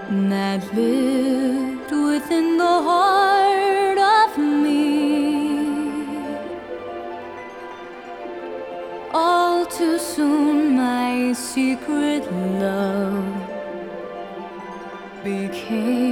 that lived within the heart of me. All too soon, my secret love became